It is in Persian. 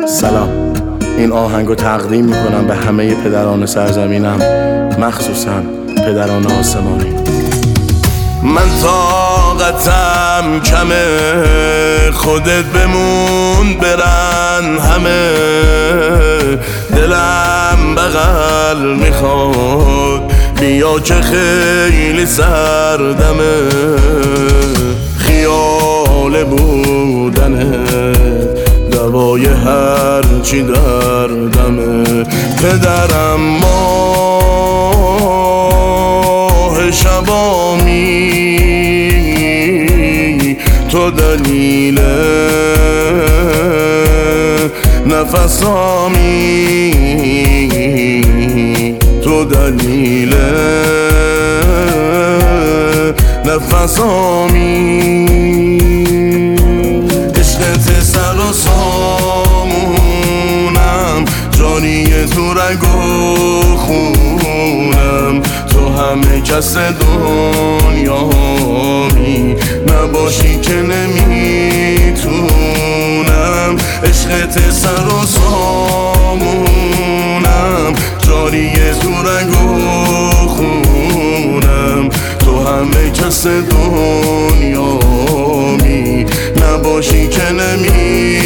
سلام، این آهنگو تقدیم میکنم به همه پدران سرزمینم، مخصوصا پدران آسمانی. من طاقتم کمه، خودت بمون برن همه، دلم بغل میخواد بیا که خیلی سردمه، خیال بودنه دوای هر چی دردمه. پدرم ماه شبامی، تو دلیل نفسامی، تو دلیل نفسامی. عشقت سر و سامونم، جاری تو رگ و خونم، تو همه کس دنیامی، نباشی که نمیتونم. عشقت سر و سامونم، جاری تو رگ و خونم، تو همه کس دنیامی، نباشی که نمیتونم.